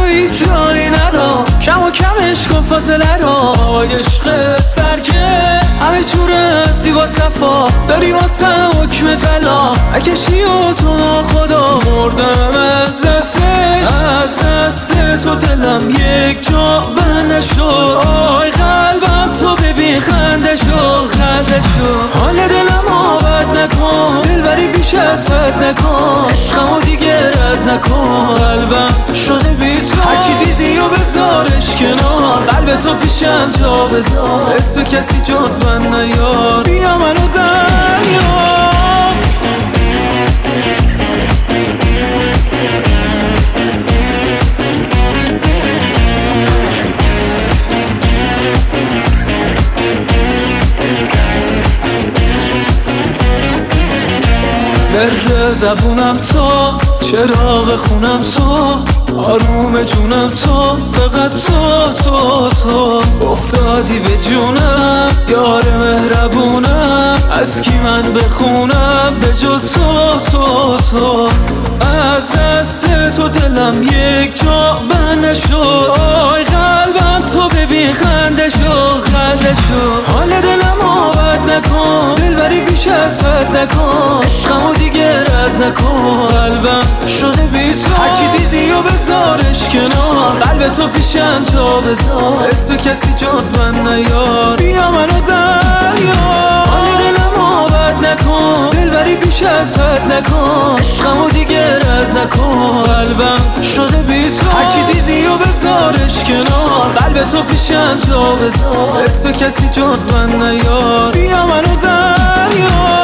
هیچ جایی نرا، کم و کمش کن فاصله را. عشق سرکه همه جوره زیبا صفا داری واسه حکم طلا. اکشی و تو ناخدا مردم از دست تو دلم یک جا بند نشد. آی قلبم تو ببین خنده شو. حال دلم آبد نکن، دلبری بیش از حد نکن. عشقمو دیگه رد نکن، قلبم شده بی تو. هرچی دیدی و بذارش کنار، قلب تو پیشم جا بذار. اسم کسی جز من نیار، بیا منو دریار. درد زبونم تو، چراغ خونم تو، آروم جونم تو، فقط تو افتادی به جونم، یار مهربونم. از کی من بخونم به جز تو. از دست تو دلم یک جا بند نشد. آی قلبم تو ببین خنده شو. حال دلم آبد نکن، دلبری بیش از حد نکن. عشقمو دیگه رد نکن، قلبم شده بی تو. هرچی دیدی و بذارش کنار، قلب تو پیشم جا بذار. اسم کسی جز من نیار، بیا منو دریار. حال دلم آبد نکن، دلبری بیش از حد نکن. عشقمو دیگه رد نکن، قلبم شده بی تو. هرچی دیدی و بذارش کنار، قلب تو پیشم جا بذار. اسم کسی جز من نیار، بیا منو دریار.